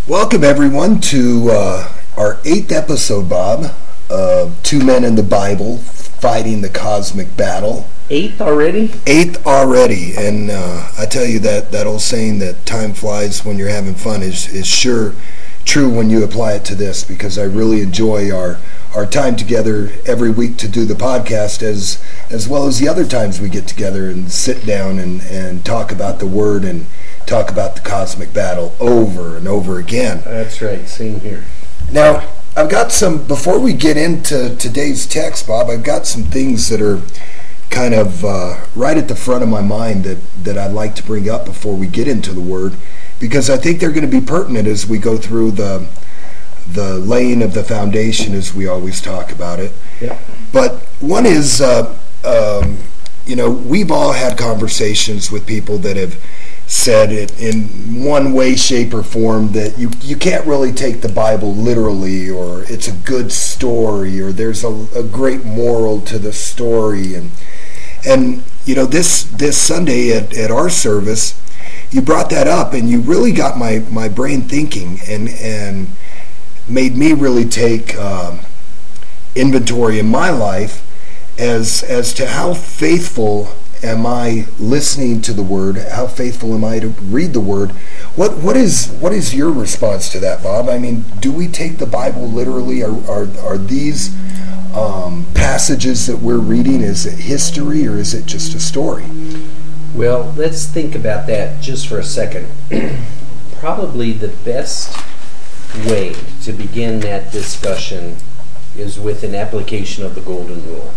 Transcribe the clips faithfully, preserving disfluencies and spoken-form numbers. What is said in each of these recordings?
Welcome, everyone, to uh, our eighth episode, Bob, of Two Men in the Bible Fighting the Cosmic Battle. Eighth already? Eighth already. And uh, I tell you that, that old saying that time flies when you're having fun is, is sure true when you apply it to this, because I really enjoy our, our time together every week to do the podcast, as as well as the other times we get together and sit down and, and talk about the Word and talk about the cosmic battle over and over again. That's right, same here. Now, I've got some, before we get into today's text, Bob, I've got some things that are kind of uh, right at the front of my mind that, that I'd like to bring up before we get into the Word, because I think they're going to be pertinent as we go through the the laying of the foundation, as we always talk about it. Yeah. But one is, uh, um, you know, we've all had conversations with people that have said it in one way, shape, or form that you, you can't really take the Bible literally, or it's a good story, or there's a, a great moral to the story. And, and you know, this this Sunday at, at our service, you brought that up, and you really got my, my brain thinking, and, and made me really take uh, inventory in my life as as to how faithful am I listening to the Word? How faithful am I to read the Word? What what is what is your response to that, Bob? I mean, do we take the Bible literally? Are are, are these um, passages that we're reading, is it history or is it just a story? Well, let's think about that just for a second. Probably the best way to begin that discussion is with an application of the Golden Rule.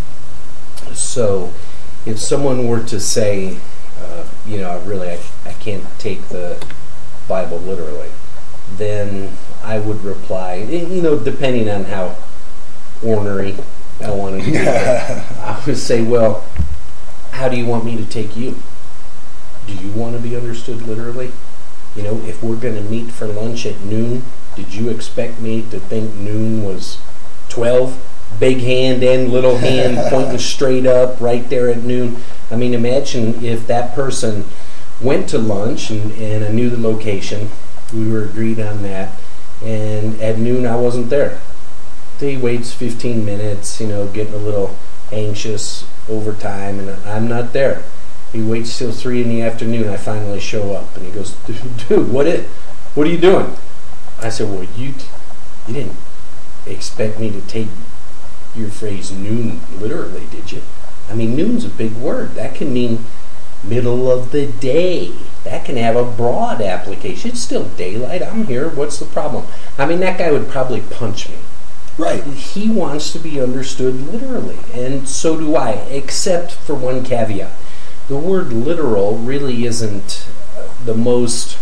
So, if someone were to say, uh, you know, really, I, I can't take the Bible literally, then I would reply, you know, depending on how ornery I wanted to be, I would say, well, how do you want me to take you? Do you want to be understood literally? You know, if we're going to meet for lunch at noon, did you expect me to think noon was twelve? Big hand and little hand pointing straight up right there at noon. I mean, imagine if that person went to lunch and, and I knew the location. We were agreed on that. And at noon, I wasn't there. He waits fifteen minutes, you know, getting a little anxious over time, and I'm not there. He waits till three in the afternoon. I finally show up, and he goes, "Dude, dude what is? What are you doing?" I said, "Well, you, you didn't expect me to take your phrase noon literally, did you? I mean, noon's a big word. That can mean middle of the day. That can have a broad application. It's still daylight. I'm here. What's the problem?" I mean, that guy would probably punch me. Right. He wants to be understood literally, and so do I, except for one caveat. The word literal really isn't the most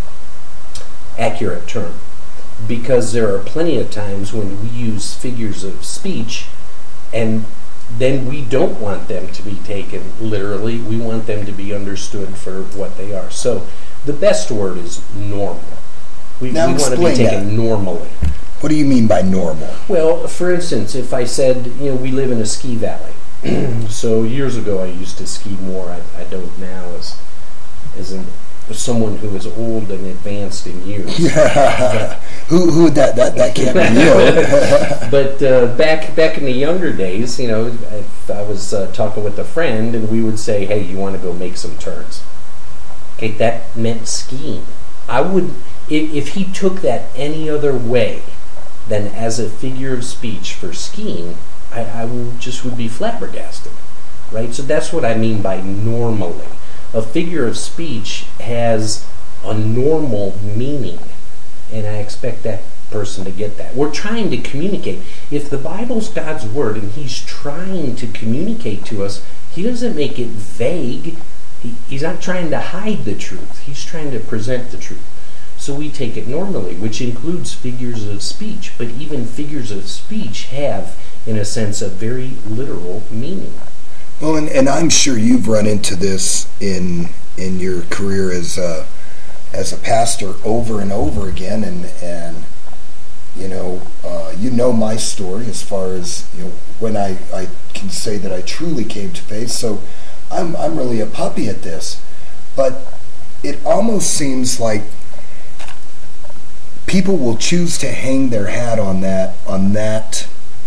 accurate term, because there are plenty of times when we use figures of speech and then we don't want them to be taken literally. We want them to be understood for what they are. So the best word is normal. We, now we want to be taken that. normally. What do you mean by normal? Well, for instance, if I said, you know, we live in a ski valley. So years ago I used to ski more. I, I don't now as, as an someone who is old and advanced in years. but, who who that that that can't be you. But uh, back back in the younger days, you know, if I was uh, talking with a friend and we would say, "Hey, you want to go make some turns?" Okay, that meant skiing. I would, if, if he took that any other way than as a figure of speech for skiing, I, I would just would be flabbergasted, right? So that's what I mean by normally. A figure of speech has a normal meaning, and I expect that person to get that. We're trying to communicate. If the Bible's God's Word and He's trying to communicate to us, He doesn't make it vague. He, he's not trying to hide the truth. He's trying to present the truth. So we take it normally, which includes figures of speech, but even figures of speech have, in a sense, a very literal meaning. Well, and, and I'm sure you've run into this in in your career as a, as a pastor over and over again, and and you know uh, you know my story as far as you know when I, I can say that I truly came to faith. So I'm I'm really a puppy at this, but it almost seems like people will choose to hang their hat on that, on that,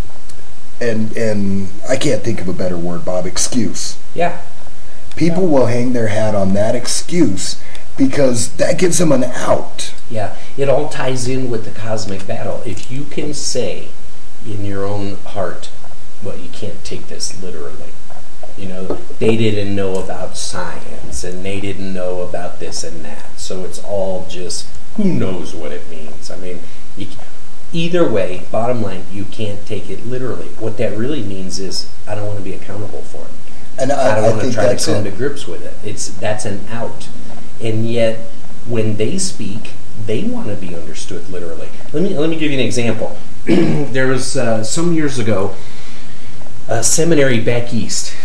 and and I can't think of a better word, Bob, excuse. Yeah. People will hang their hat on that excuse because that gives them an out. Yeah, it all ties in with the cosmic battle. If you can say in your own heart, well, you can't take this literally. You know, they didn't know about science, and they didn't know about this and that. So it's all just, who knows what it means? I mean, you, either way, bottom line, you can't take it literally. What that really means is, I don't want to be accountable for it. And I, I don't I want to think try that's to come it. to grips with it. It's that's an out. And yet, when they speak, they want to be understood literally. Let me let me give you an example. There was uh, some years ago a seminary back east.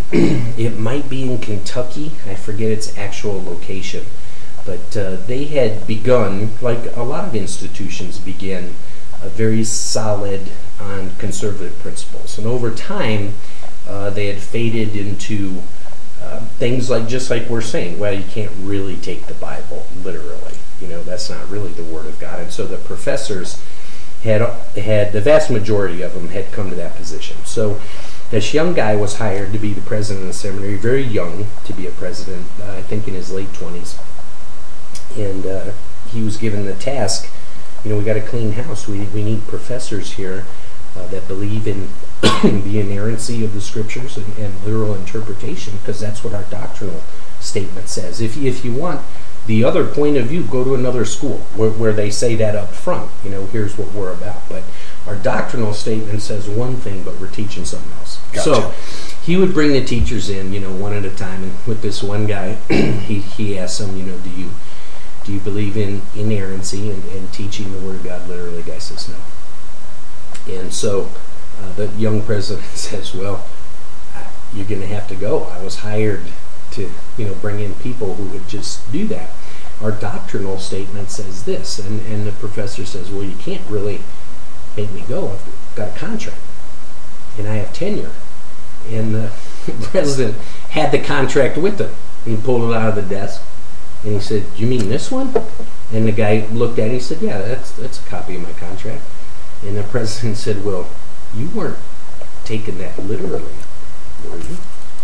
It might be in Kentucky. I forget its actual location, but uh, they had begun, like a lot of institutions begin, a very solid on conservative principles, and over time. Uh, they had faded into uh, things like, just like we're saying, well, you can't really take the Bible literally. You know, that's not really the Word of God. And so the professors had, had the vast majority of them had come to that position. So this young guy was hired to be the president of the seminary, very young to be a president, uh, I think in his late twenties. And uh, he was given the task, you know, we got a clean house. We, we need professors here uh, that believe in the inerrancy of the scriptures and, and literal interpretation, because that's what our doctrinal statement says. If you, if you want the other point of view, go to another school where, where they say that up front. You know, here's what we're about. But our doctrinal statement says one thing, but we're teaching something else. Gotcha. So he would bring the teachers in, you know, one at a time. And with this one guy, he he asked them, you know, do you do you believe in inerrancy and, and teaching the Word of God literally? The guy says no. And so Uh, the young president says, well, you're going to have to go. I was hired to, you know, bring in people who would just do that. Our doctrinal statement says this. And, and the professor says, well, you can't really make me go. I've got a contract, and I have tenure. And the president had the contract with him. He pulled it out of the desk, and he said, you mean this one? And the guy looked at it, and he said, yeah, that's, that's a copy of my contract. And the president said, well, you weren't taking that literally, were you?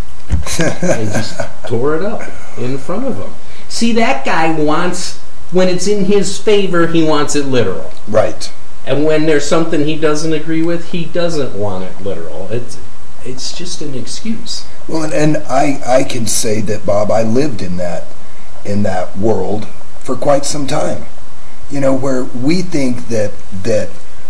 And just tore it up in front of him. See, that guy wants, when it's in his favor, he wants it literal. Right. And when there's something he doesn't agree with, he doesn't want it literal. It's it's just an excuse. Well, and, and I, I can say that, Bob, I lived in that in that world for quite some time. You know, where we think that that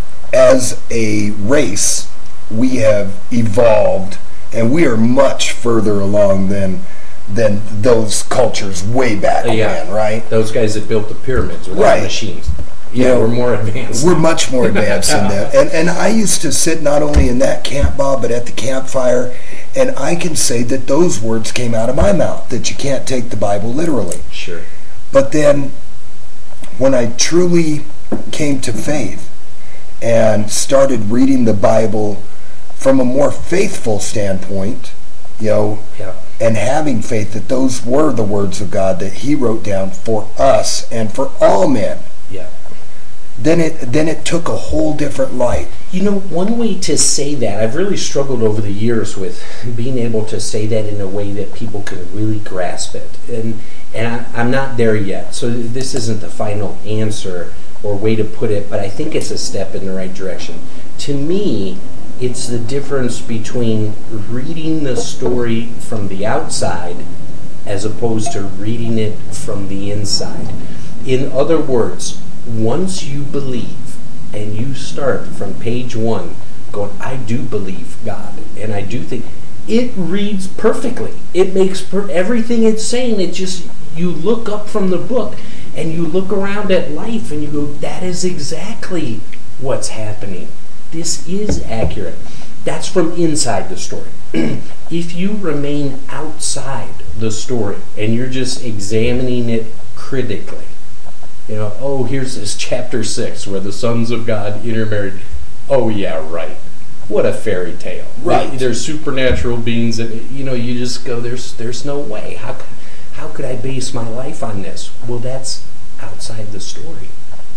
as a race, we have evolved, and we are much further along than than those cultures way back Uh, yeah. when, right? Those guys that built the pyramids without Right. machines. You Yeah, know, we're more advanced. We're much more advanced than that. And and I used to sit not only in that camp, Bob, but at the campfire, and I can say that those words came out of my mouth, that you can't take the Bible literally. Sure. But then, when I truly came to faith and started reading the Bible from a more faithful standpoint, you know, Yeah. and having faith that those were the words of God that He wrote down for us and for all men, Yeah. then it then it took a whole different light. You know, one way to say that, I've really struggled over the years with being able to say that in a way that people can really grasp it. And and I, I'm not there yet, so this isn't the final answer or way to put it, but I think it's a step in the right direction. To me, it's the difference between reading the story from the outside as opposed to reading it from the inside. In other words, once you believe and you start from page one going, I do believe God, and I do think, it reads perfectly. It makes per- everything it's saying, it just, you look up from the book and you look around at life and you go, that is exactly what's happening. This is accurate. That's from inside the story. If you remain outside the story and you're just examining it critically, you know, oh, here's this chapter six where the sons of God intermarried. Oh, yeah, right. What a fairy tale. Right. There's supernatural beings, and you know, you just go, there's there's no way. How, how could I base my life on this? Well, that's outside the story.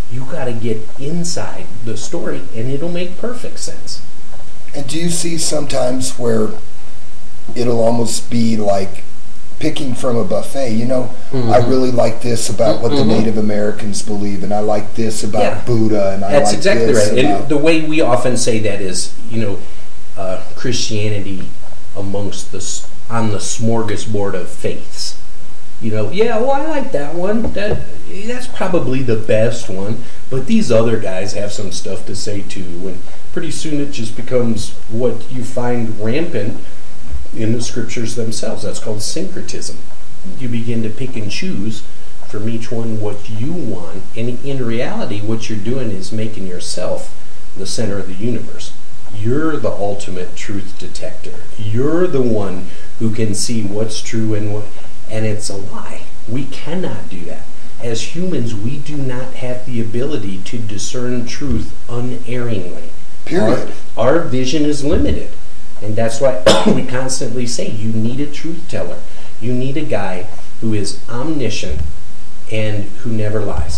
You got to get inside the story, and it'll make perfect sense. And do you see sometimes where it'll almost be like picking from a buffet? You know, mm-hmm. I really like this about what mm-hmm. the Native Americans believe, and I like this about yeah. Buddha, and I That's like exactly this right. about... And the way we often say that is, you know, uh, Christianity amongst the on the smorgasbord of faiths. You know, yeah, well, I like that one. That that's probably the best one. But these other guys have some stuff to say too, and pretty soon it just becomes what you find rampant in the scriptures themselves. That's called syncretism. You begin to pick and choose from each one what you want, and in reality, what you're doing is making yourself the center of the universe. You're the ultimate truth detector. You're the one who can see what's true and what, and it's a lie. We cannot do that. As humans, we do not have the ability to discern truth unerringly. Period. Our, our vision is limited. And that's why we constantly say you need a truth teller. You need a guy who is omniscient and who never lies.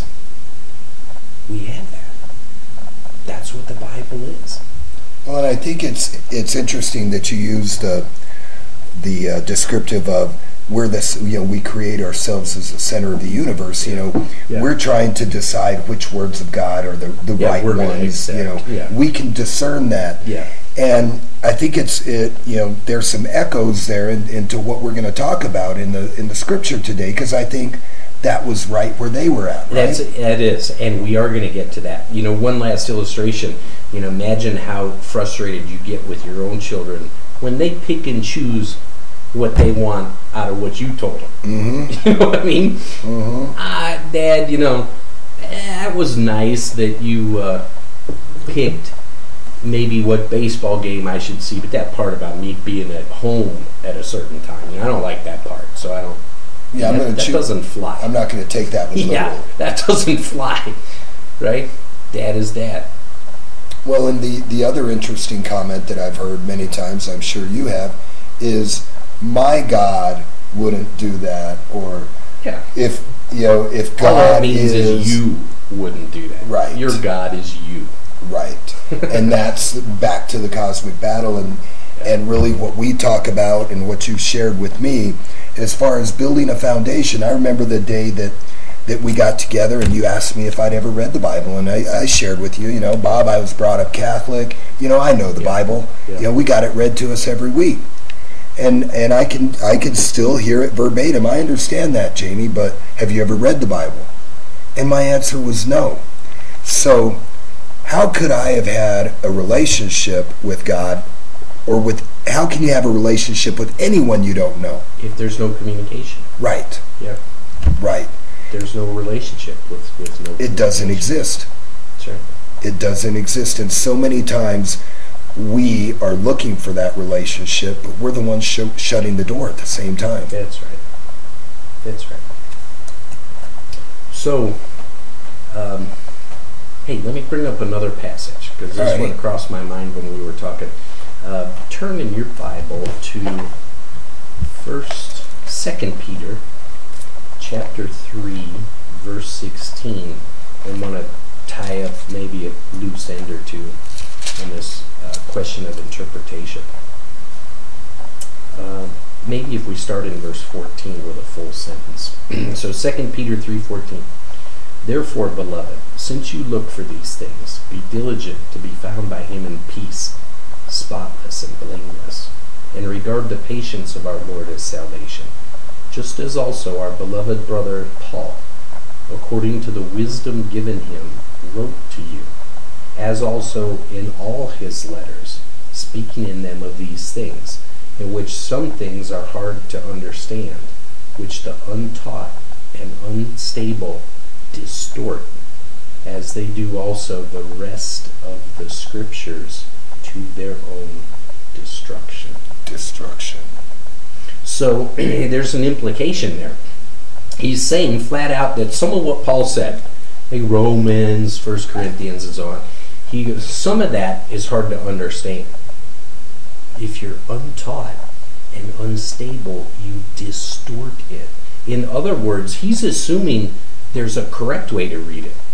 We have that. That's what the Bible is. Well, and I think it's it's interesting that you use the the uh, descriptive of we're this, you know, we create ourselves as the center of the universe. You know, yeah. we're trying to decide which words of God are the, the yeah, right ones. You know, yeah. we can discern that. Yeah. And I think it's it. You know, there's some echoes there in, into what we're going to talk about in the in the scripture today, because I think that was right where they were at. Right? That's it is, and we are going to get to that. You know, one last illustration. You know, imagine how frustrated you get with your own children when they pick and choose what they want out of what you told them. Mm-hmm. You know what I mean? Mm-hmm. Ah, Dad, you know, that was nice that you uh, picked maybe what baseball game I should see, but that part about me being at home at a certain time, you know, I don't like that part, so I don't. Yeah, I'm that, gonna that choose, doesn't fly. I'm not going to take that with yeah, liberal. that doesn't fly, right? Dad is dad. Well, and the, the other interesting comment that I've heard many times, I'm sure you have, is my God wouldn't do that, or yeah. if you know if God all that means is, is you wouldn't do that. Right. Your God is you. Right. And that's back to the cosmic battle, and yeah. and really what we talk about and what you shared with me as far as building a foundation. I remember the day that that we got together and you asked me if I'd ever read the Bible, and I, I shared with you, you know, Bob, I was brought up Catholic, you know, I know the yeah. Bible, yeah. you know, we got it read to us every week, and and I can I can still hear it verbatim. I understand that, Jamie, but have you ever read the Bible? And my answer was no. So how could I have had a relationship with God, or with how can you have a relationship with anyone you don't know? If there's no communication. Right. Yeah. Right. There's no relationship with, with no It doesn't exist. Sure. It doesn't exist. And so many times we are looking for that relationship, but we're the ones sh- shutting the door at the same time. That's right. That's right. So, um, hey, let me bring up another passage, because this right. one crossed my mind when we were talking. Uh, turn in your Bible to First, Second Peter, chapter three, verse sixteen. I'm going to tie up maybe a loose end or two on this uh, question of interpretation. Uh, maybe if we start in verse fourteen with a full sentence. So Second Peter three fourteen. Therefore, beloved, since you look for these things, be diligent to be found by him in peace, spotless and blameless, and regard the patience of our Lord as salvation, just as also our beloved brother Paul, according to the wisdom given him, wrote to you, as also in all his letters, speaking in them of these things, in which some things are hard to understand, which the untaught and unstable distort, as they do also the rest of the scriptures to their own destruction. Destruction. So there's an implication there. He's saying flat out that some of what Paul said, like Romans, First Corinthians, and so on, he goes, some of that is hard to understand. If you're untaught and unstable, you distort it. In other words, he's assuming there's a correct way to read it.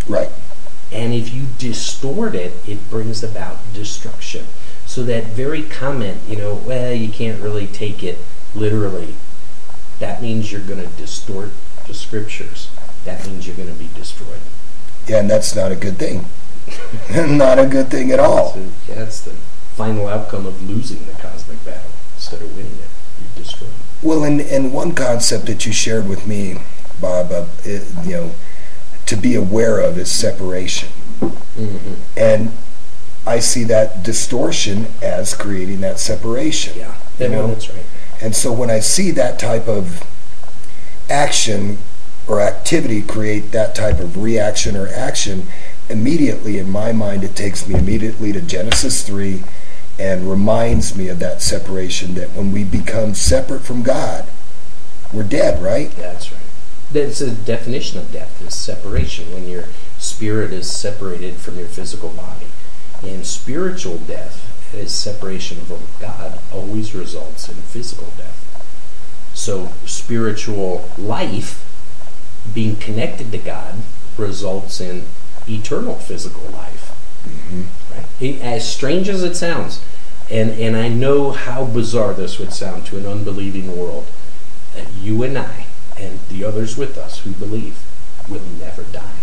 Right. And if you distort it, it brings about destruction. So that very comment, you know, well, you can't really take it literally, that means you're going to distort the scriptures. That means you're going to be destroyed. Yeah, and that's not a good thing. Not a good thing at all. So, yeah, that's the final outcome of losing the cosmic battle. Instead of winning it, you destroy it. Well, and, and one concept that you shared with me, Bob, uh, it, you know, to be aware of is separation. Mm-hmm. And I see that distortion as creating that separation. Yeah, you know? That's right. And so when I see that type of action or activity create that type of reaction or action, immediately in my mind it takes me immediately to Genesis three and reminds me of that separation, that when we become separate from God, we're dead, right? Yeah, that's right. That's the definition of death, is separation, when your spirit is separated from your physical body. And spiritual death, is separation from God, always results in physical death. So spiritual life, being connected to God, results in eternal physical life. Mm-hmm. Right? As strange as it sounds, and, and I know how bizarre this would sound to an unbelieving world, that you and I, and the others with us who believe, will never die.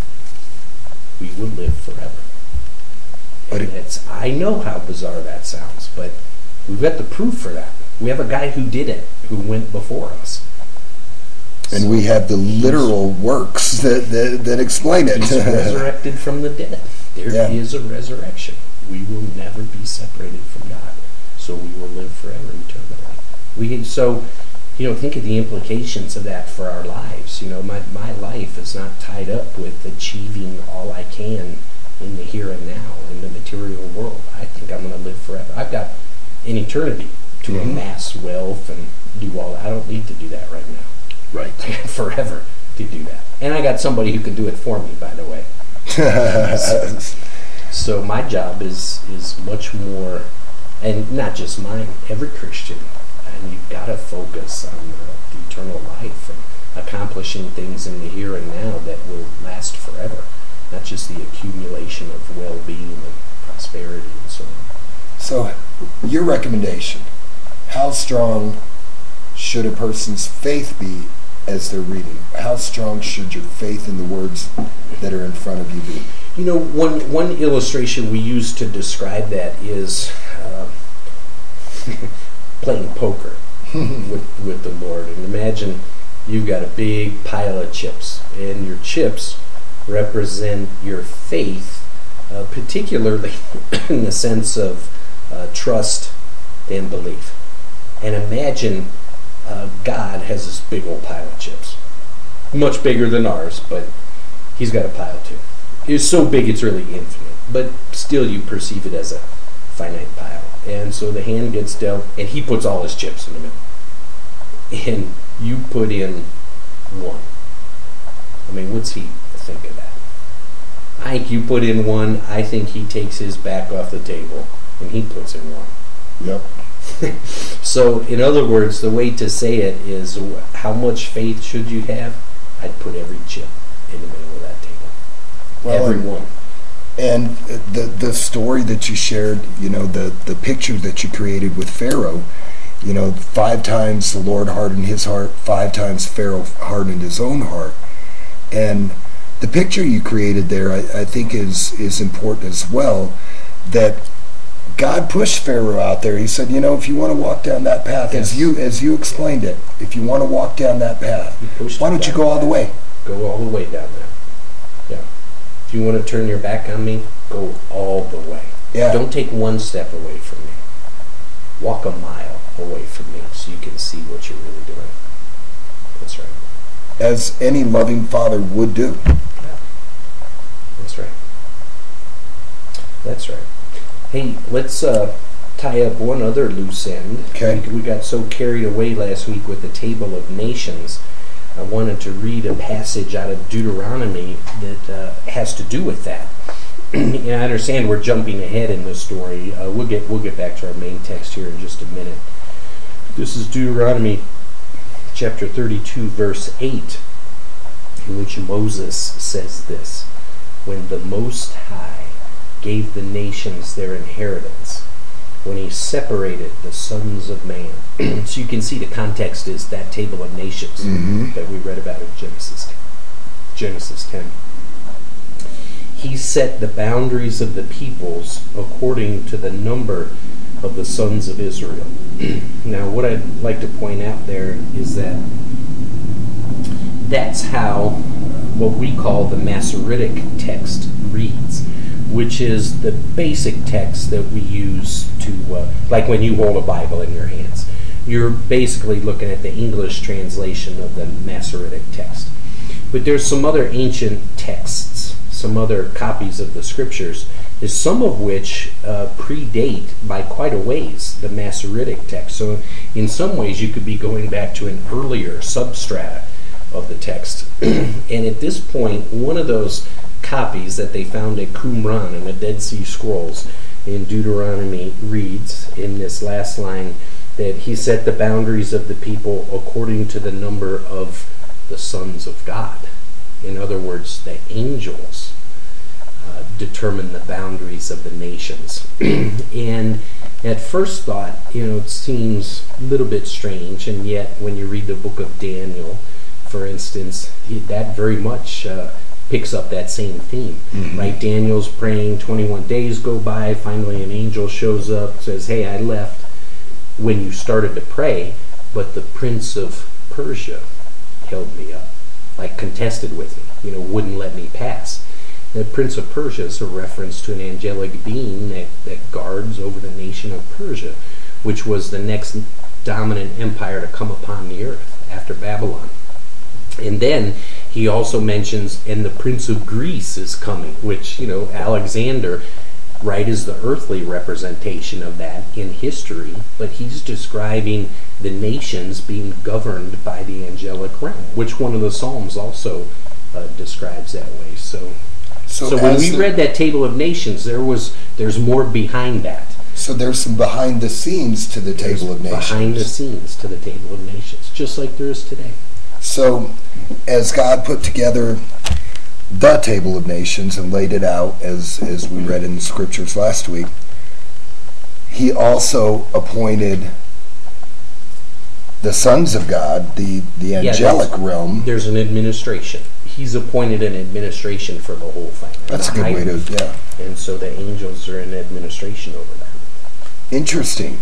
We will live forever. But And it, it's, I know how bizarre that sounds, but we've got the proof for that. We have a guy who did it, who went before us. and we have the literal works that, that, that explain it. He's resurrected from the dead. There Yeah. is a resurrection. We will never be separated from God, so we will live forever eternally. We so, you know, think of the implications of that for our lives. You know, my my life is not tied up with achieving all I can in the here and now, in the material world. I think I'm going to live forever. I've got an eternity to Mhm. amass wealth and do all that. I don't need to do that right now. Right. I got forever to do that. And I got somebody who can do it for me, by the way. So my job is is much more, and not just mine, every Christian. And you've got to focus on the, the eternal life and accomplishing things in the here and now that will last forever, not just the accumulation of well-being and prosperity and so on. So, your recommendation, how strong should a person's faith be as they're reading? How strong should your faith in the words that are in front of you be? You know, one one illustration we use to describe that is uh, playing poker with with the Lord. And imagine you've got a big pile of chips, and your chips represent your faith, uh, particularly in the sense of uh, trust and belief. And imagine uh, God has this big old pile of chips, much bigger than ours, but he's got a pile too. It's so big it's really infinite, but still you perceive it as a finite pile. And so the hand gets dealt, and he puts all his chips in the middle. And you put in one. I mean, what's he think of that? I think you put in one, I think he takes his back off the table, and he puts in one. Yep. So, in other words, the way to say it is, how much faith should you have? I'd put every chip in the middle of that table. Well, Every one. And the the story that you shared, you know, the, the picture that you created with Pharaoh, you know, five times the Lord hardened his heart, five times Pharaoh hardened his own heart. And the picture you created there, I, I think, is, is important as well, that God pushed Pharaoh out there. He said, you know, if you want to walk down that path, Yes. as you as you explained it, if you want to walk down that path, He pushed why it don't you down go all the path. way? Go all the way down there. Yeah. If you want to turn your back on me, go all the way. Yeah. Don't take one step away from me. Walk a mile away from me so you can see what you're really doing. That's right. As any loving father would do. Yeah. That's right. That's right. Hey, let's uh, tie up one other loose end. Okay. We, we got so carried away last week with the Table of Nations. I wanted to read a passage out of Deuteronomy that uh, has to do with that. And I understand we're jumping ahead in this story. Uh, we'll get we'll get back to our main text here in just a minute. This is Deuteronomy chapter thirty-two, verse eight, in which Moses says this: the Most High gave the nations their inheritance when he separated the sons of man. So you can see the context is that table of nations Mm-hmm. that we read about in Genesis Genesis ten. He set the boundaries of the peoples according to the number of the sons of Israel. Now, what I'd like to point out there is that that's how what we call the Masoretic text reads, which is the basic text that we use to, uh, like when you hold a Bible in your hands. You're basically looking at the English translation of the Masoretic text. But there's some other ancient texts, some other copies of the scriptures, is some of which uh, predate by quite a ways the Masoretic text. So in some ways you could be going back to an earlier substrata of the text. And at this point, one of those copies that they found at Qumran in the Dead Sea Scrolls in Deuteronomy reads in this last line that he set the boundaries of the people according to the number of the sons of God. In other words, the angels uh, determine the boundaries of the nations. And at first thought, you know, it seems a little bit strange, and yet when you read the book of Daniel, for instance, that very much uh, picks up that same theme, mm-hmm. right? Daniel's praying, twenty-one days go by, finally an angel shows up, says, hey, I left when you started to pray, but the prince of Persia held me up, like contested with me, you know, wouldn't let me pass. The prince of Persia is a reference to an angelic being that, that guards over the nation of Persia, which was the next dominant empire to come upon the earth after Babylon. And then he also mentions, and the prince of Greece is coming, which, you know, Alexander, right, is the earthly representation of that in history, but he's describing the nations being governed by the angelic realm, which one of the Psalms also uh, describes that way. So, so, so when we the, read that table of nations, there was there's more behind that. So there's some behind the scenes to the there's table of nations. Behind the scenes to the table of nations, just like there is today. So, as God put together the table of nations and laid it out, as as we read in the scriptures last week, he also appointed the sons of God, the, the angelic yeah, realm. There's an administration. He's appointed an administration for the whole thing. That's a good way to, yeah. And so the angels are in administration over that. Interesting.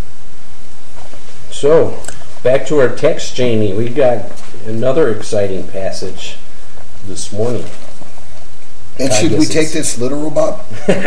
So, back to our text, Jamie. We got another exciting passage this morning. And should we take this literal, Bob?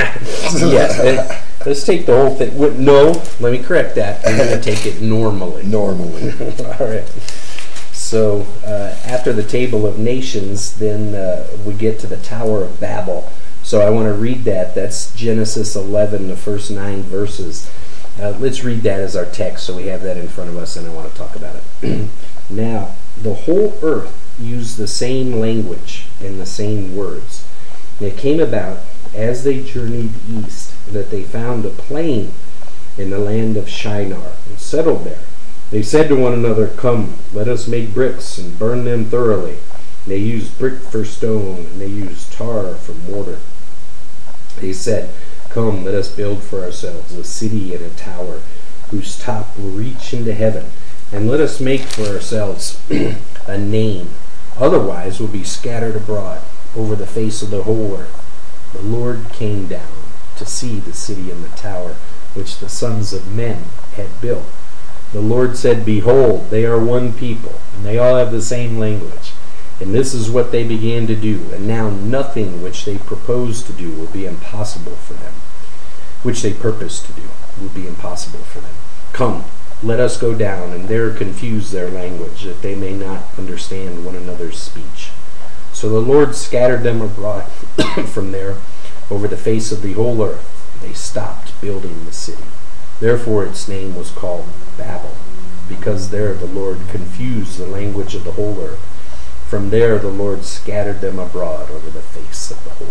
Yes. Let's take the whole thing. No, let me correct that. We're going to take it normally. Normally. All right. So, uh, after the Table of Nations, then uh, we get to the Tower of Babel. So I want to read that. That's Genesis eleven, the first nine verses. Uh, let's read that as our text so we have that in front of us, and I want to talk about it. Now, the whole earth used the same language and the same words. And it came about, as they journeyed east, that they found a plain in the land of Shinar and settled there. They said to one another, come, let us make bricks and burn them thoroughly. And they used brick for stone, and they used tar for mortar. They said, come, let us build for ourselves a city and a tower, whose top will reach into heaven. And let us make for ourselves a name, otherwise we'll be scattered abroad over the face of the whole earth. The Lord came down to see the city and the tower, which the sons of men had built. The Lord said, behold, they are one people, and they all have the same language. And this is what they began to do, and now nothing which they propose to do will be impossible for them. Which they purpose to do will be impossible for them. Come, let us go down, and there confuse their language, that they may not understand one another's speech. So the Lord scattered them abroad from there over the face of the whole earth. They stopped building the city. Therefore its name was called Babel, because there the Lord confused the language of the whole earth. From there the Lord scattered them abroad over the face of the whole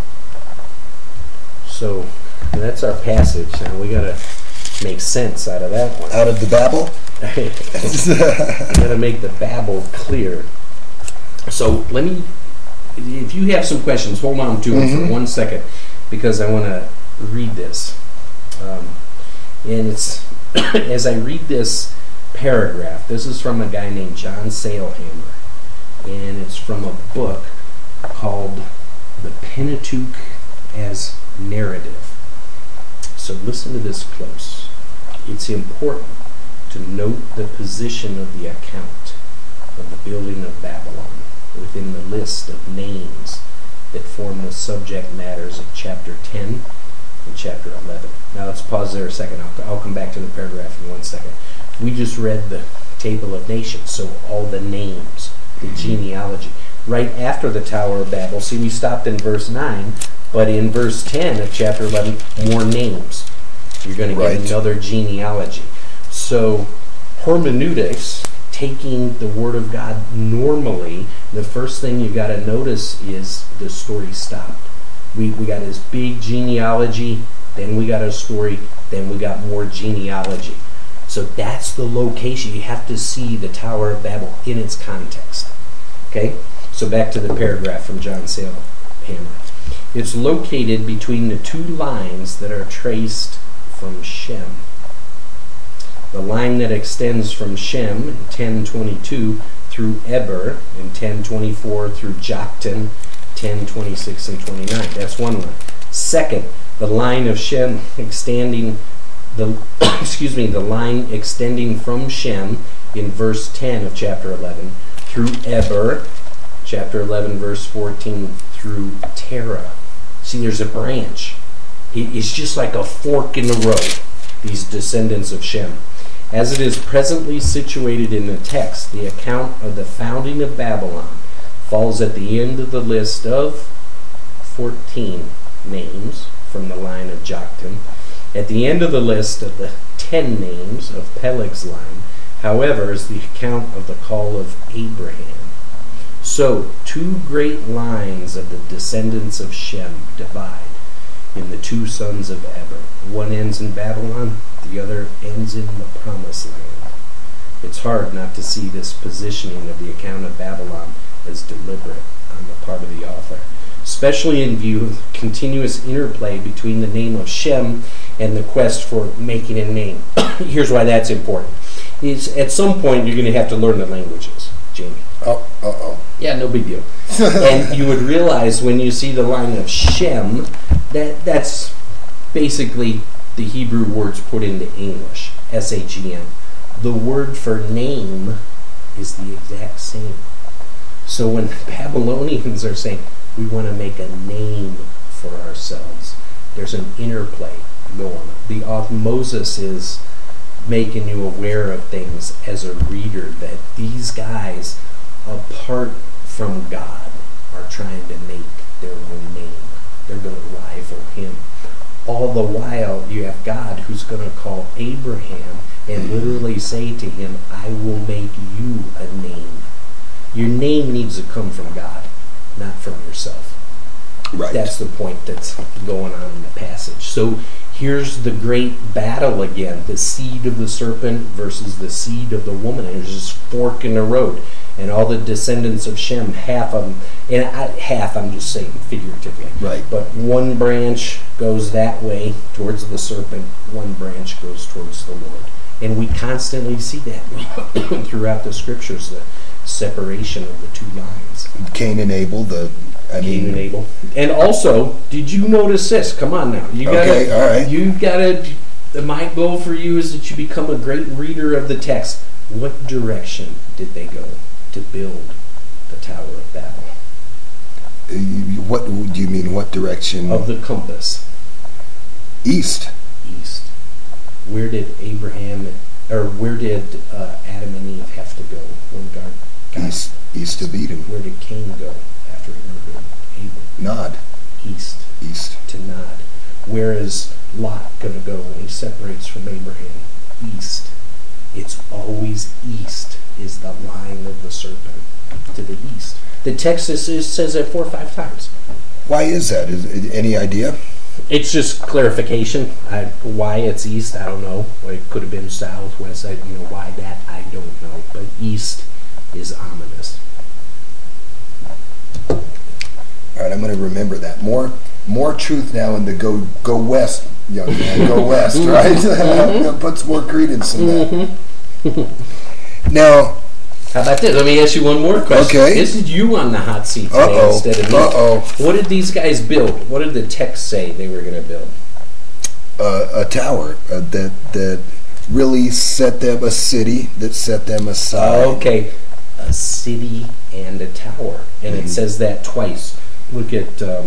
earth. So that's our passage. Now we got to make sense out of that one. Out of the Babel? We got to make the Babel clear. So let me if you have some questions, hold on to them Mhm. for one second, because I want to read this. Um, and it's as I read this paragraph, this is from a guy named John Sailhammer, and it's from a book called The Pentateuch as Narrative. So listen to this close. It's important to note the position of the account of the building of Babylon within the list of names that form the subject matters of chapter ten and chapter eleven. Now let's pause there a second. I'll, I'll come back to the paragraph in one second. We just read the Table of Nations, so all the names, the genealogy. Right after the Tower of Babel, see, we stopped in verse nine, but in verse ten of chapter eleven, more names. You're going to get Right. another genealogy. So hermeneutics, taking the Word of God normally, the first thing you got to notice is the story stopped. We, we got this big genealogy, then we got a story, then we got more genealogy. So that's the location. You have to see the Tower of Babel in its context. Okay? So back to the paragraph from John Sailhammer. It's located between the two lines that are traced from Shem. The line that extends from Shem in ten twenty-two through Eber in ten twenty-four through Joktan ten twenty-six and twenty-nine. That's one line. Second, the line of Shem extending the excuse me, the line extending from Shem in verse ten of chapter eleven through Eber, chapter eleven verse fourteen through Terah. See, there's a branch. It's just like a fork in the road, these descendants of Shem. As it is presently situated in the text, the account of the founding of Babylon falls at the end of the list of fourteen names from the line of Joktan, at the end of the list of the ten names of Peleg's line, however, is the account of the call of Abraham. So, two great lines of the descendants of Shem divide in the two sons of Eber. One ends in Babylon, the other ends in the Promised Land. It's hard not to see this positioning of the account of Babylon as deliberate on the part of the author, especially in view of the continuous interplay between the name of Shem and the quest for making a name. Here's why that's important. Is at some point you're going to have to learn the languages, Jamie. Oh, uh-oh. Yeah, no big deal. And you would realize when you see the line of Shem, that that's basically the Hebrew words put into English, S H E M. The word for name is the exact same. So when the Babylonians are saying, we want to make a name for ourselves, there's an interplay going on. The osmosis is making you aware of things as a reader, that these guys, apart from God, are trying to make their own name. They're going to rival him. All the while, you have God who's going to call Abraham and literally say to him, I will make you a name. Your name needs to come from God, not from yourself. Right. That's the point that's going on in the passage. So here's the great battle again, the seed of the serpent versus the seed of the woman. There's this fork in the road. And all the descendants of Shem, half of them, and I, half I'm just saying figuratively. Right. But one branch goes that way towards the serpent, one branch goes towards the Lord. And we constantly see that throughout the scriptures, the separation of the two lines. Cain and Abel, the I Cain mean, and Abel. And also, did you notice this? Come on now. You gotta, Okay, all right. You gotta, my goal for you is that you become a great reader of the text. What direction did they go to build the Tower of Babel? uh, you- what do you mean? What direction? Of the compass, East. east. Where did Abraham, or where did uh, Adam and Eve have to go when God? God East. East of Eden. Where did Cain go after he murdered Abel? Nod. East East. to Nod. Where is Lot going to go when he separates from Abraham? East. It's always east is the line of the serpent, to the east. The text is, is, says it four or five times. Why is that? Is, is any idea? It's just clarification. I, why it's east, I don't know. Or it could have been south, west. I, you know why that, I don't know. But east is ominous. right, I'm going to remember that. More more truth now in the go go west, young man. Go west, right? That puts more credence in that. Now, how about this? Let me ask you one more question. Okay. This is you on the hot seat today Uh-oh. instead of me. Uh-oh. What did these guys build? What did the text say they were going to build? Uh, a tower uh, that that really set them, a city that set them aside. Okay, a city and a tower, and Mm-hmm. it says that twice. Look at um,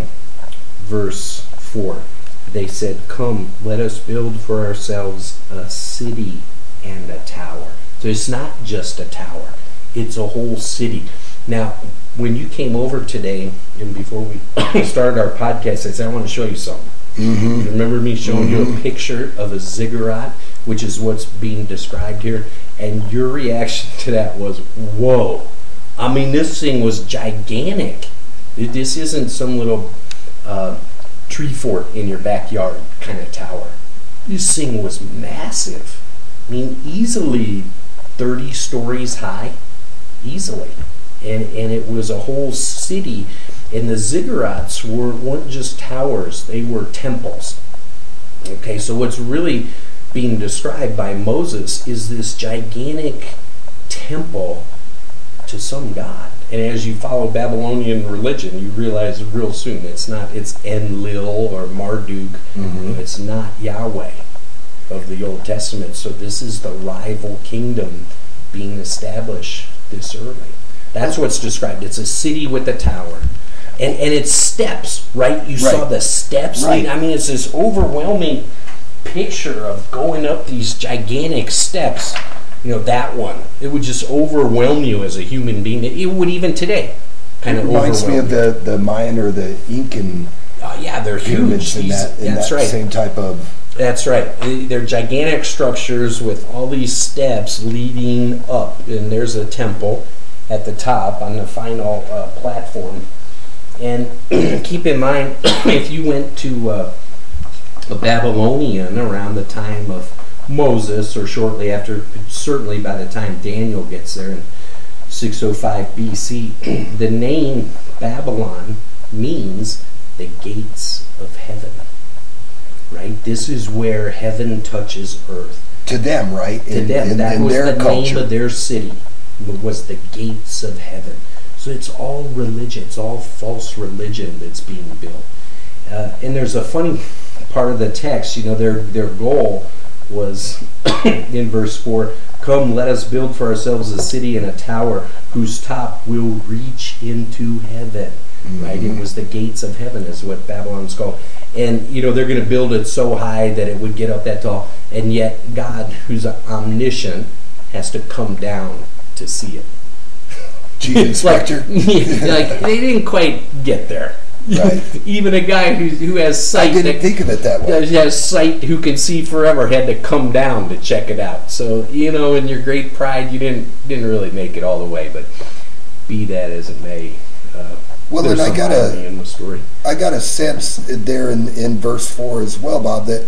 verse four. They said, "Come, let us build for ourselves a city and a tower." So it's not just a tower; it's a whole city. Now, when you came over today, and before we started our podcast, I said, "I want to show you something." Mm-hmm. You remember me showing Mm-hmm. you a picture of a ziggurat, which is what's being described here, and your reaction to that was, "Whoa!" I mean, this thing was gigantic. It- This isn't some little uh, tree fort in your backyard kind of tower. This thing was massive. I mean, easily thirty stories high, easily, and and it was a whole city. And the ziggurats were, weren't just towers, they were temples. Okay, so what's really being described by Moses is this gigantic temple to some god. And as you follow Babylonian religion, you realize real soon it's not, it's Enlil or Marduk. Mhm. It's not Yahweh of the Old Testament. So this is the rival kingdom being established this early. That's what's described. It's a city with a tower. And and it's steps, right? You saw Right. the steps. Right. I mean, it's this overwhelming picture of going up these gigantic steps. You know, that one. It would just overwhelm you as a human being. It, it would even today kind It of reminds me overwhelm of you. the, the Mayan or the Incan Uh, yeah, they're huge. pyramids in These- that, in that's that right. same type of... That's right. They're gigantic structures with all these steps leading up. And there's a temple at the top on the final uh, platform. And keep in mind, if you went to uh, a Babylonian around the time of Moses, or shortly after, certainly by the time Daniel gets there in six oh five B C, the name Babylon means the gates of heaven. Right? This is where heaven touches earth. To them, right? To In, them, in, that in was their the culture. name of their city, was the gates of heaven. So it's all religion, it's all false religion that's being built. Uh, and there's a funny part of the text, you know, their, their goal was, in verse four, "Come, let us build for ourselves a city and a tower whose top will reach into heaven." Mm-hmm. Right? It was the gates of heaven is what Babylon's called. And, you know, they're going to build it so high that it would get up that tall. And yet God, who's omniscient, has to come down to see it. Chief Inspector. Like, like they didn't quite get there. Right. Even a guy who who has sight I didn't that, think of it that way. that has sight who can see forever had to come down to check it out. So, you know, in your great pride, you didn't didn't really make it all the way. But be that as it may, uh, Well, there's then I some gotta- irony in the story. I got a sense there in, in verse four as well, Bob, that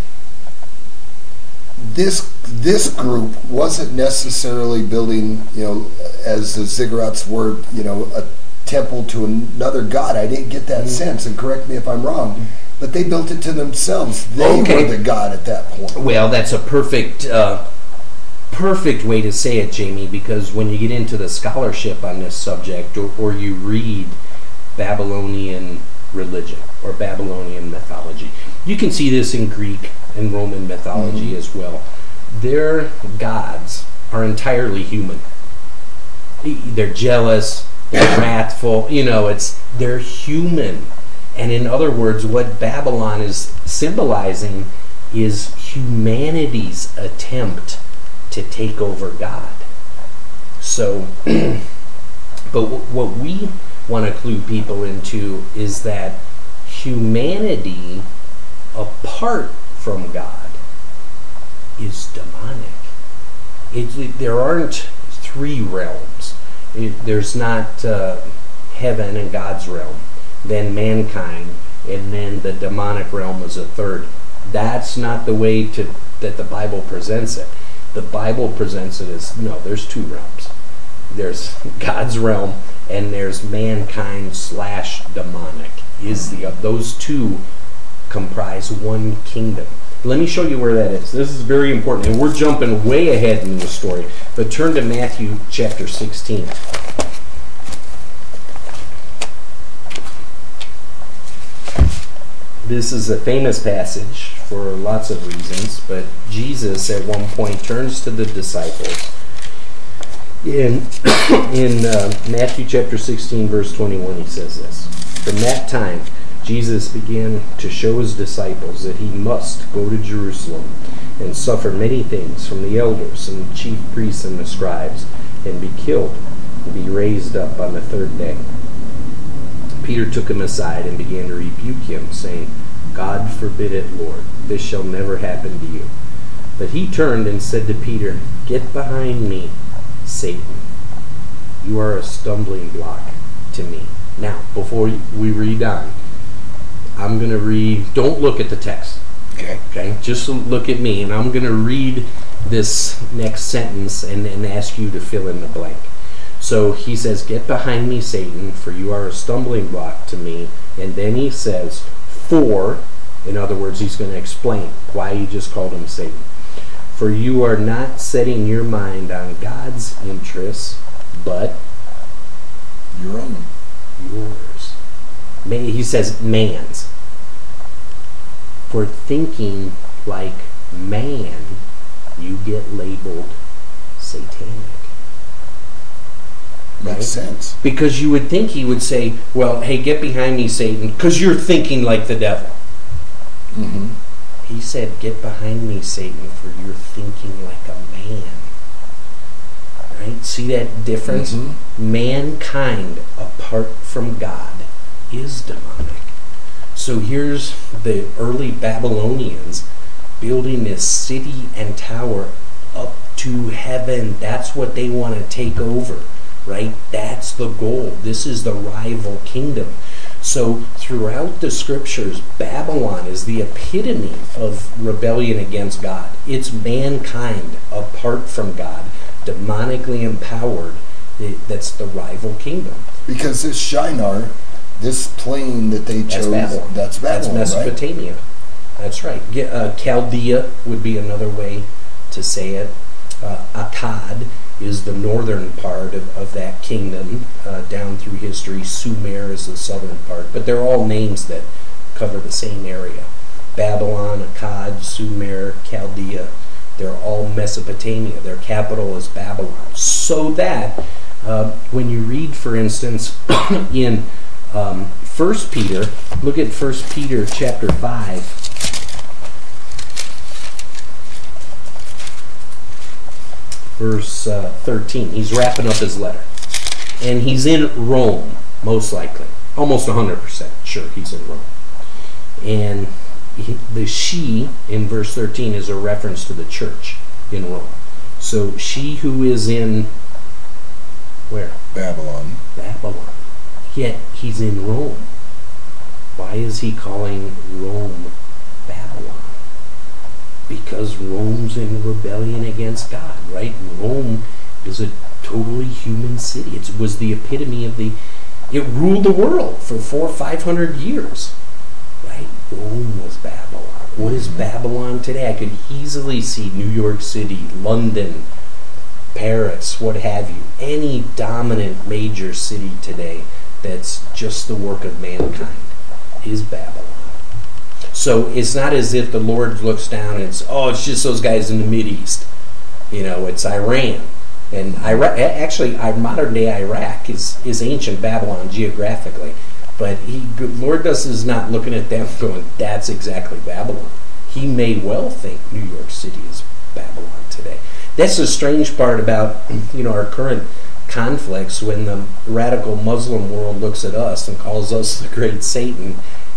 this this group wasn't necessarily building, you know, as the ziggurats were, you know, a temple to another god. I didn't get that sense, and correct me if I'm wrong, but they built it to themselves. They Okay. were the god at that point. Well, that's a perfect uh, perfect way to say it, Jamie, because when you get into the scholarship on this subject, or, or you read Babylonian religion or Babylonian mythology, you can see this in Greek and Roman mythology mm-hmm. as well. Their gods are entirely human. They're jealous, they're wrathful, you know, it's they're human. And in other words, what Babylon is symbolizing is humanity's attempt to take over God. So, but what we want to clue people into is that humanity, apart from God, is demonic. It, it, there aren't three realms. It, there's not uh, heaven and God's realm, then mankind, and then the demonic realm is a third. That's not the way to that the Bible presents it. The Bible presents it as, no, there's two realms. There's God's realm, and there's mankind slash demonic. Is the those two comprise one kingdom? Let me show you where that is. This is very important, and we're jumping way ahead in the story. But turn to Matthew chapter sixteen. This is a famous passage for lots of reasons, but Jesus at one point turns to the disciples. In, in uh, Matthew chapter sixteen, verse twenty-one, he says this. From that time, Jesus began to show his disciples that he must go to Jerusalem and suffer many things from the elders and the chief priests and the scribes, and be killed and be raised up on the third day. Peter took him aside and began to rebuke him, saying, God forbid it, Lord. This shall never happen to you. But he turned and said to Peter, Get behind me, Satan. You are a stumbling block to me. Now, before we read on, I'm going to read, don't look at the text. Okay. Okay? Just look at me, and I'm going to read this next sentence and, and ask you to fill in the blank. So he says, Get behind me, Satan, for you are a stumbling block to me. And then he says, For, in other words, he's going to explain why he just called him Satan. For you are not setting your mind on God's interests, but Your own. yours. He says man's. For thinking like man, you get labeled satanic. Makes Right? sense. Because you would think he would say, well, hey, get behind me, Satan, because you're thinking like the devil. Mm-hmm. He said, get behind me, Satan, for you're thinking like a man. Right? See that difference? Mm-hmm. Mankind, apart from God, is demonic. So here's the early Babylonians building this city and tower up to heaven. That's what they want to take over. Right? That's the goal. This is the rival kingdom. So throughout the scriptures, Babylon is the epitome of rebellion against God. It's mankind apart from God, demonically empowered. That's the rival kingdom. Because this Shinar, this plain that they That's chose, Babylon. that's Babylon, That's Mesopotamia. right? That's right. Ge- uh, Chaldea would be another way to say it. Uh, Akkad is the northern part of, of that kingdom, uh, down through history. Sumer is the southern part. But they're all names that cover the same area. Babylon, Akkad, Sumer, Chaldea, they're all Mesopotamia. Their capital is Babylon. So that uh, when you read, for instance, in um, First Peter, look at First Peter chapter five. Verse uh, thirteen. He's wrapping up his letter. And he's in Rome, most likely. Almost one hundred percent sure he's in Rome. And he, the she in verse thirteen is a reference to the church in Rome. So she who is in, where? Babylon. Babylon. Yet he's in Rome. Why is he calling Rome Babylon? Because Rome's in rebellion against God, right? Rome is a totally human city. It was the epitome of the, it ruled the world for four or five hundred years, right? Rome was Babylon. What is Babylon today? I could easily see New York City, London, Paris, what have you. Any dominant major city today that's just the work of mankind is Babylon. So it's not as if the Lord looks down and it's, oh, it's just those guys in the Mideast. You know, it's Iran. And Iraq, actually, our modern day Iraq is, is ancient Babylon geographically. But he, the Lord does is not looking at them going, that's exactly Babylon. He may well think New York City is Babylon today. That's the strange part about, you know, our current conflicts when the radical Muslim world looks at us and calls us the great Satan.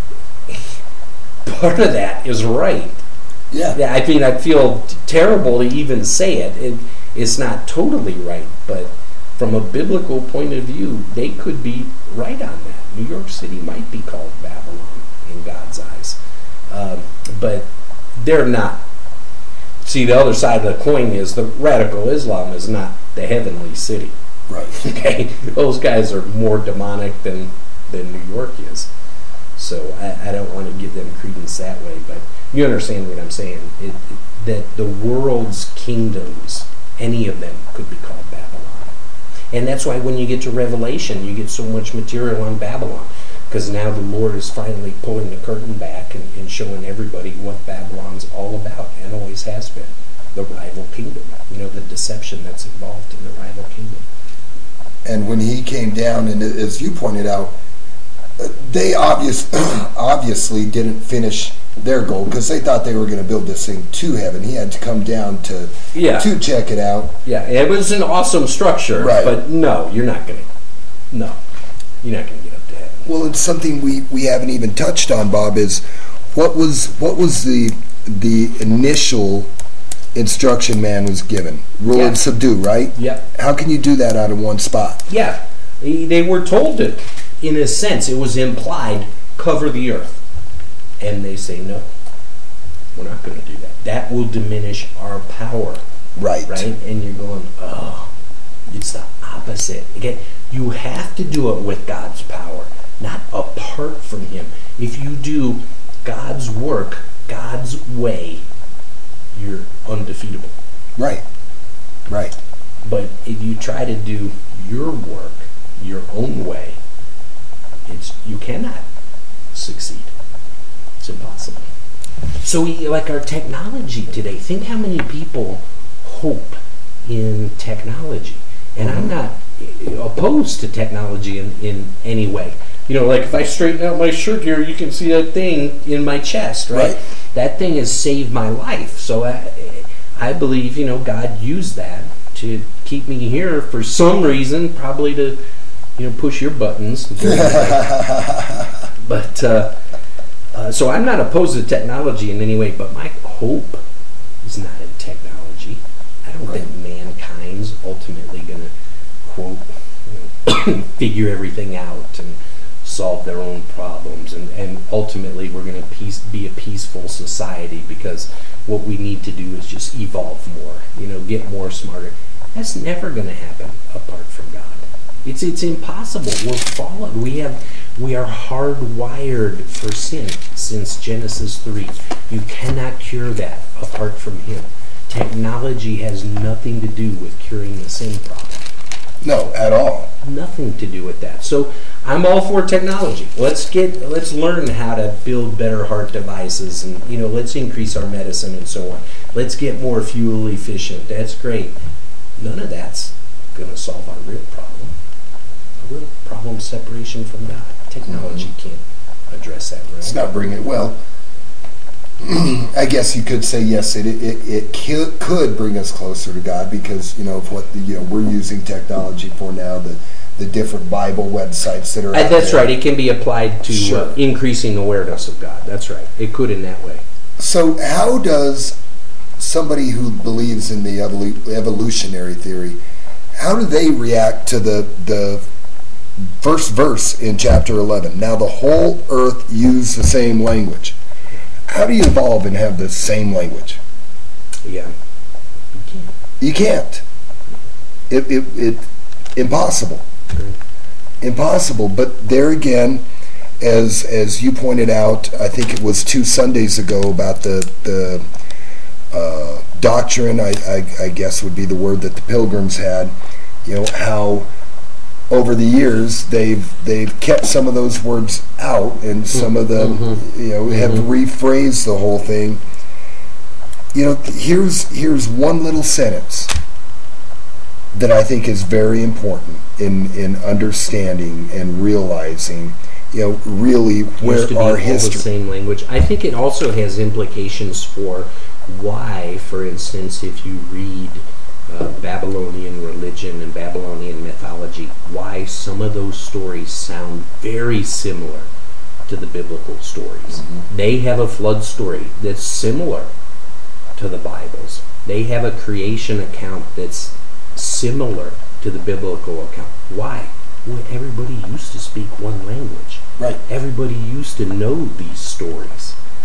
Part of that is right. Yeah. Yeah, I mean, I feel t- terrible to even say it. it. It's not totally right, but from a biblical point of view, they could be right on that. New York City might be called Babylon in God's eyes. Um, but they're not. See, the other side of the coin is the radical Islam is not the heavenly city. Right. Okay, those guys are more demonic than than New York is. So I, I don't want to give them credence that way, but you understand what I'm saying. It, it, that the world's kingdoms, any of them, could be called Babylon. And that's why when you get to Revelation, you get so much material on Babylon. Because now the Lord is finally pulling the curtain back and, and showing everybody what Babylon's all about, and always has been. The rival kingdom. You know, the deception that's involved in the rival kingdom. And when he came down, and as you pointed out, they obvious, obviously didn't finish their goal because they thought they were going to build this thing to heaven. He had to come down to yeah. to check it out. Yeah, it was an awesome structure, right. But no, you're not going to. No, you're not going to get up to heaven. Well, it's something we, we haven't even touched on, Bob. Is what was what was the the initial instruction man was given? Rule yeah. and subdue, right? Yep. How can you do that out of one spot? Yeah, they were told to. In a sense, it was implied, cover the earth. And they say, no, we're not going to do that. That will diminish our power. Right. Right? And you're going, oh, it's the opposite. Again, you have to do it with God's power, not apart from Him. If you do God's work, God's way, you're undefeatable. Right. Right. But if you try to do your work your own way, it's you cannot succeed. It's impossible. So we, like our technology today, think how many people hope in technology. And I'm not opposed to technology in, in any way. You know, like if I straighten out my shirt here, you can see that thing in my chest, right? right. That thing has saved my life. So I, I believe, you know, God used that to keep me here for some reason, probably to, you know, push your buttons. But, uh, uh, so I'm not opposed to technology in any way, but my hope is not in technology. I don't right. think mankind's ultimately going to, quote, you know, figure everything out and solve their own problems. And, and ultimately we're going to peace, be a peaceful society because what we need to do is just evolve more, you know, get more smarter. That's never going to happen apart from God. It's it's impossible. We're fallen. We have we are hardwired for sin since Genesis three. You cannot cure that apart from Him. Technology has nothing to do with curing the sin problem. No, at all. Nothing to do with that. So I'm all for technology. Let's get let's learn how to build better heart devices, and you know, let's increase our medicine and so on. Let's get more fuel efficient. That's great. None of that's going to solve our real problem. Our real problem is separation from God. Technology mm-hmm. can't address that. Right? It's not bringing it well. I guess you could say yes. It it it could, could bring us closer to God because you know of what the, you know we're using technology for now. The the different Bible websites that are. Uh, out that's there. right. It can be applied to Sure. uh, increasing awareness of God. That's right. It could in that way. So how does somebody who believes in the evolu- evolutionary theory, how do they react to the the first verse in chapter eleven? Now the whole earth used the same language. How do you evolve and have the same language? Yeah, you can't. You can't. It it, it impossible. Great. Impossible. But there again, as as you pointed out, I think it was two Sundays ago about the the uh, doctrine. I, I I guess would be the word that the Pilgrims had. You know how over the years they've they've kept some of those words out, and some of them mm-hmm. you know have mm-hmm. rephrased the whole thing. You know, here's here's one little sentence that I think is very important in in understanding and realizing, you know, really where used to be our all history. The same language. I think it also has implications for why, for instance, if you read uh, Babylonian religion and Babylonian mythology, why some of those stories sound very similar to the biblical stories. Mm-hmm. They have a flood story that's similar to the Bible's. They have a creation account that's similar to the biblical account. Why? Well, everybody used to speak one language. Right. Everybody used to know these stories.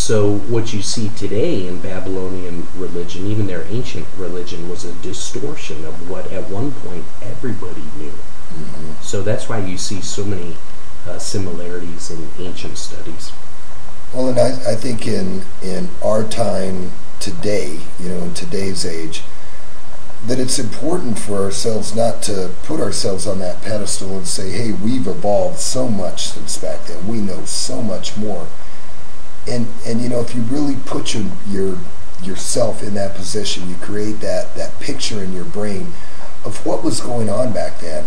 So what you see today in Babylonian religion, even their ancient religion, was a distortion of what at one point everybody knew. Mm-hmm. So that's why you see so many uh, similarities in ancient studies. Well, and I, I think in in our time today, you know, in today's age, that it's important for ourselves not to put ourselves on that pedestal and say, hey, we've evolved so much since back then. We know so much more. And and you know, if you really put your your yourself in that position, you create that, that picture in your brain of what was going on back then.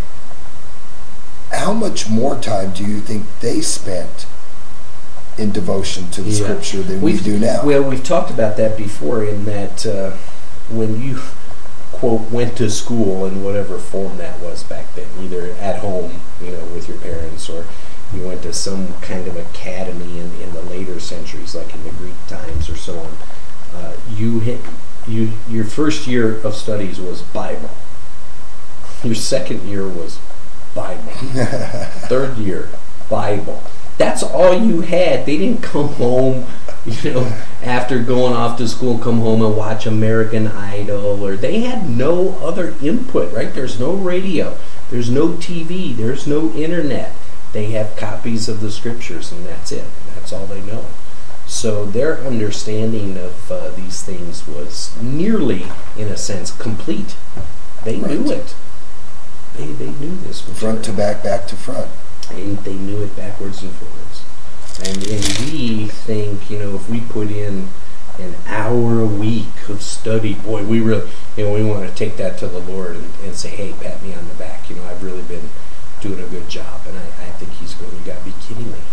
How much more time do you think they spent in devotion to the yeah. Scripture than we've, we do now? Well, we've talked about that before in that uh, when you, quote, went to school in whatever form that was back then, either at home, you know, with your parents, or you went to some kind of academy in, in the later centuries, like in the Greek times or so on. Uh, you hit, you your first year of studies was Bible. Your second year was Bible. Third year, Bible. That's all you had. They didn't come home, you know, after going off to school, come home and watch American Idol, or they had no other input, right? There's no radio, there's no T V, there's no internet. They have copies of the Scriptures, and that's it. That's all they know. So their understanding of uh, these things was nearly, in a sense, complete. They right. knew it. They they knew this material. Front to back, back to front. And they knew it backwards and forwards. And, and we think, you know, if we put in an hour a week of study, boy, we really, you know, we want to take that to the Lord and, and say, hey, pat me on the back. You know, I've really been doing a good job. And I, I think he's going, you got to be kidding me.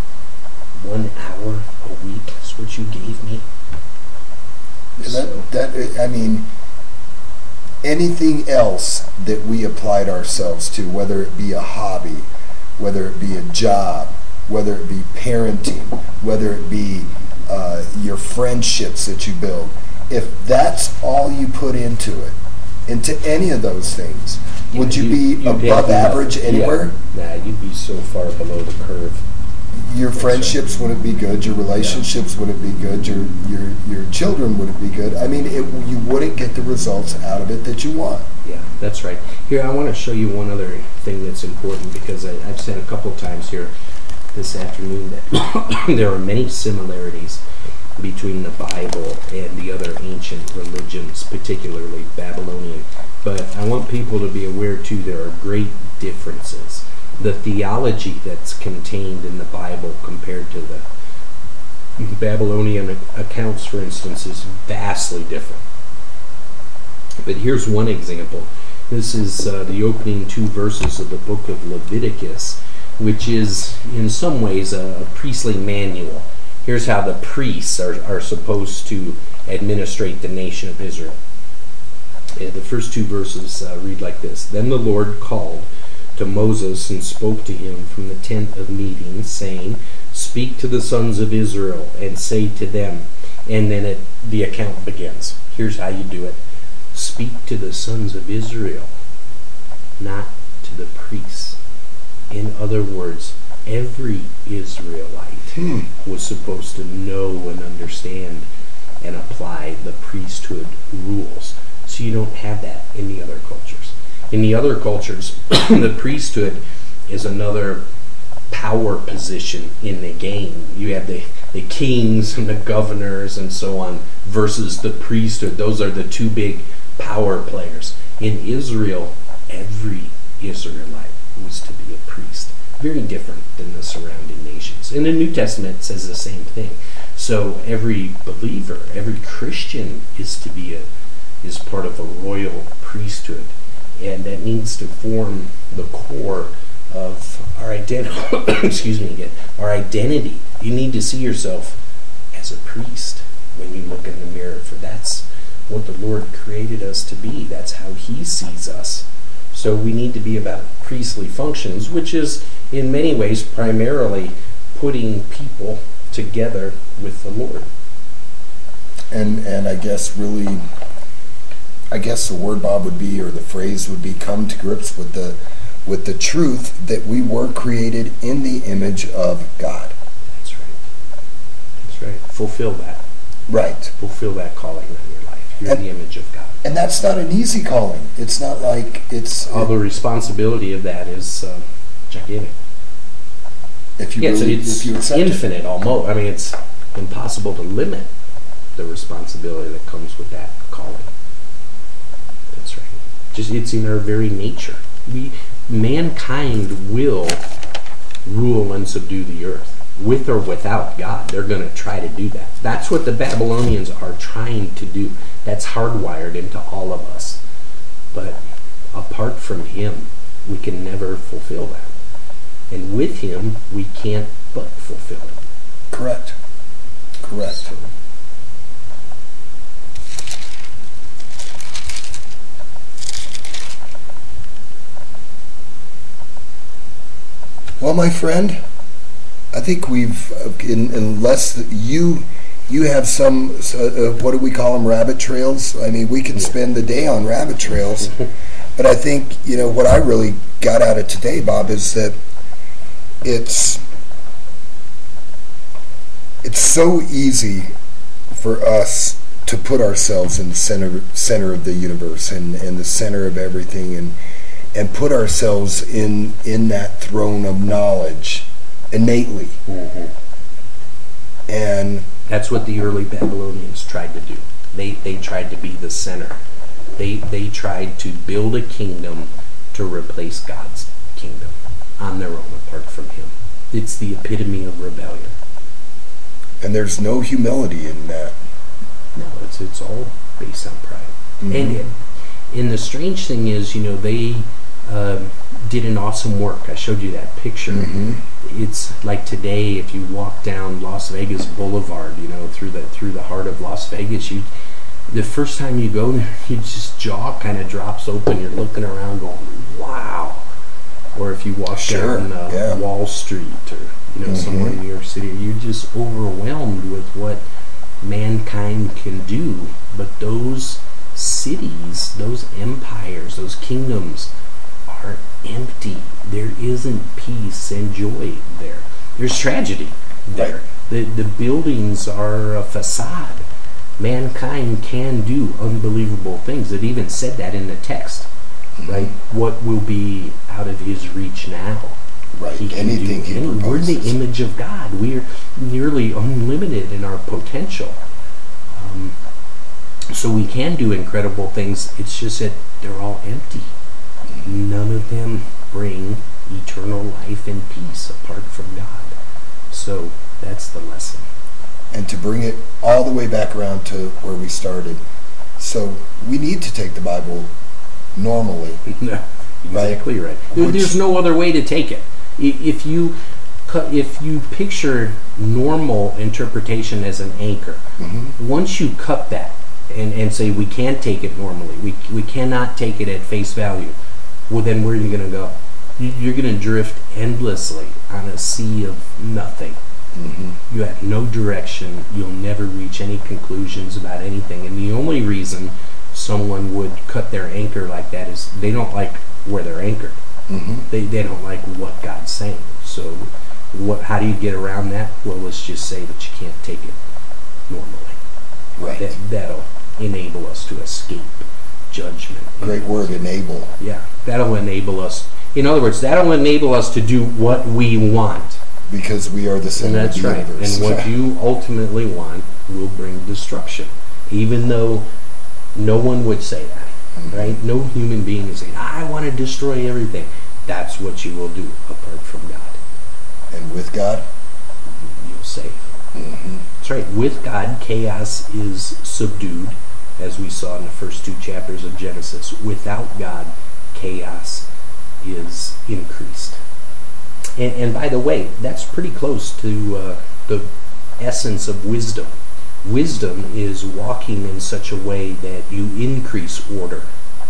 One hour a week is what you gave me. So. That, that, I mean, anything else that we applied ourselves to, whether it be a hobby, whether it be a job, whether it be parenting, whether it be uh, your friendships that you build, if that's all you put into it, into any of those things, you, would you, you be you above average anywhere? Yeah. Nah, you'd be so far below the curve. Your friendships wouldn't be good. Your relationships yeah. wouldn't be good. Your your your children wouldn't be good. I mean, it, you wouldn't get the results out of it that you want. Yeah, that's right. Here, I want to show you one other thing that's important, because I, I've said a couple of times here this afternoon that there are many similarities between the Bible and the other ancient religions, particularly Babylonian. But I want people to be aware, too, there are great differences. The theology that's contained in the Bible compared to the Babylonian accounts, for instance, is vastly different. But here's one example. This is uh, the opening two verses of the book of Leviticus, which is in some ways a, a priestly manual. Here's how the priests are, are supposed to administrate the nation of Israel. And the first two verses uh, read like this. Then the Lord called to Moses and spoke to him from the tent of meeting, saying, speak to the sons of Israel and say to them. And then it, the account begins. Here's how you do it. Speak to the sons of Israel, not to the priests. In other words, every Israelite hmm. was supposed to know and understand and apply the priesthood rules. So you don't have that in the other cultures. In the other cultures, the priesthood is another power position in the game. You have the, the kings and the governors and so on versus the priesthood. Those are the two big power players. In Israel, every Israelite was to be a priest. Very different than the surrounding nations. And the New Testament says the same thing. So every believer, every Christian is to be a is part of a royal priesthood. And that needs to form the core of our identity. Excuse me again. Our identity. You need to see yourself as a priest when you look in the mirror, for that's what the Lord created us to be. That's how He sees us. So we need to be about priestly functions, which is in many ways primarily putting people together with the Lord. And and I guess really, I guess the word, Bob, would be, or the phrase would be, come to grips with the with the truth that we were created in the image of God. That's right. That's right. fulfill that. Right. Fulfill that calling on your life. You're And- the image of God. And that's not an easy calling. It's not like it's All the responsibility of that is uh, gigantic. if you Yeah, so really, it's if you accept it. infinite almost. I mean, it's impossible to limit the responsibility that comes with that calling. That's right. Just it's in our very nature. We mankind will rule and subdue the earth, with or without God. They're going to try to do that. That's what the Babylonians are trying to do. That's hardwired into all of us. But apart from Him, we can never fulfill that. And with Him, we can't but fulfill it. Correct. Correct. So, Well, my friend, I think we've, uh, in, unless you you have some, uh, what do we call them, rabbit trails? I mean, we can spend the day on rabbit trails. But I think, you know, what I really got out of today, Bob, is that it's it's so easy for us to put ourselves in the center center of the universe and, and the center of everything, and and put ourselves in in that throne of knowledge innately. mm-hmm. And That's what the early Babylonians tried to do. They they tried to be the center. They they tried to build a kingdom to replace God's kingdom on their own, apart from Him. It's the epitome of rebellion. and there's no humility in that. No, it's it's all based on pride. Mhm. And and the strange thing is, you know, they um, did an awesome work. I showed you that picture. Mhm. It's like today, if you walk down Las Vegas Boulevard, you know, through the through the heart of Las Vegas, you the first time you go there, you just jaw kind of drops open. You're looking around, going, "Wow!" Or if you walk Sure, down uh, yeah. Wall Street, or you know, Mhm. somewhere in New York City, you're just overwhelmed with what mankind can do. But those cities, those empires, those kingdoms are empty. There isn't peace and joy there. There's tragedy there. Right. The the buildings are a facade. Mankind can do unbelievable things. It even said that in the text, right? What will be out of his reach now? Right. He can Anything do he any- We're the proposes. image of God. We're nearly unlimited in our potential. Um, so we can do incredible things. It's just that they're all empty. None of them bring eternal life and peace apart from God. So that's the lesson. And to bring it all the way back around to where we started. So we need to take the Bible normally. No, exactly right. There- Which- There's no other way to take it. I- If you cu- if you picture normal interpretation as an anchor, Mhm. once you cut that and, and say we can't take it normally, we we cannot take it at face value, well then where are you going to go? You- You're going to drift endlessly on a sea of nothing. Mhm. You have no direction. You'll never reach any conclusions about anything. And the only reason someone would cut their anchor like that is they don't like where they're anchored. Mhm. They they don't like what God's saying. So, what? How do you get around that? Well, let's just say that you can't take it normally. Right. That that'll enable us to escape judgment. Great word, enable. Yeah, that'll enable us. In other words, that'll enable us to do what we want. Because we are the And center that's of the right. universe. And what you ultimately want will bring destruction. Even though no one would say that, Mhm. right? No human being is saying, I want to destroy everything. That's what you will do apart from God. And with God. You'll save. Mhm. That's right. With God, chaos is subdued, as we saw in the first two chapters of Genesis. Without God, chaos is increased. And, and by the way, that's pretty close to uh, the essence of wisdom. Wisdom is walking in such a way that you increase order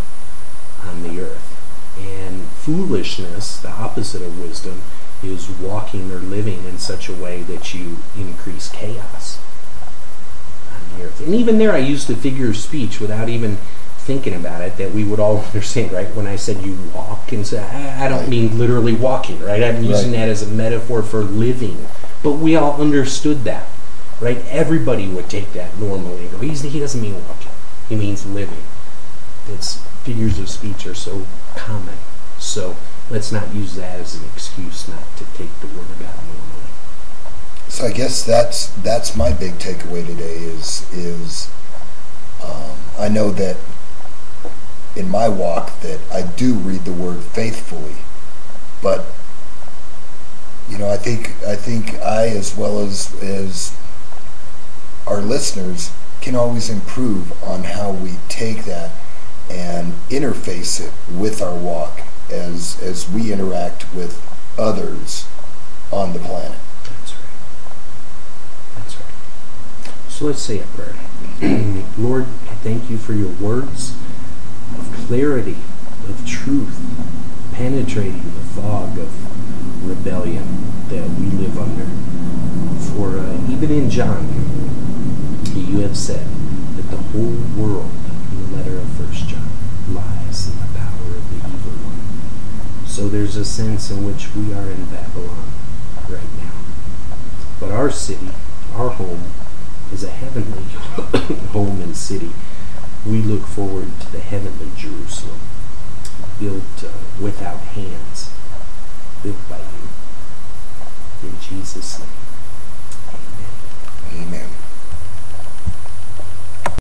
on the earth. And foolishness, the opposite of wisdom, is walking or living in such a way that you increase chaos on the earth. And even there, I used the figure of speech without even thinking about it, that we would all understand, right? When I said you walk, and say, I I don't Right. mean literally walking, right? I'm using Right. that as a metaphor for living. But we all understood that. right? Everybody would take that normally and go, He's, he doesn't mean walking. He means living. It's figures of speech are so common. So let's not use that as an excuse not to take the Word of God normally. So I guess that's that's my big takeaway today is is um, I know that in my walk that I do read the Word faithfully, but you know I think I think I as well as as our listeners can always improve on how we take that and interface it with our walk as as we interact with others on the planet. That's right. That's right. So let's say a prayer. Lord, I thank you for your words of clarity, of truth, penetrating the fog of rebellion that we live under. For uh, even in John, you have said that the whole world, in the letter of First John, lies in the power of the evil one. So there's a sense in which we are in Babylon right now. But our city, our home, is a heavenly home and city. We look forward to the heavenly Jerusalem, built uh, without hands, built by you. In Jesus' name, amen. Amen.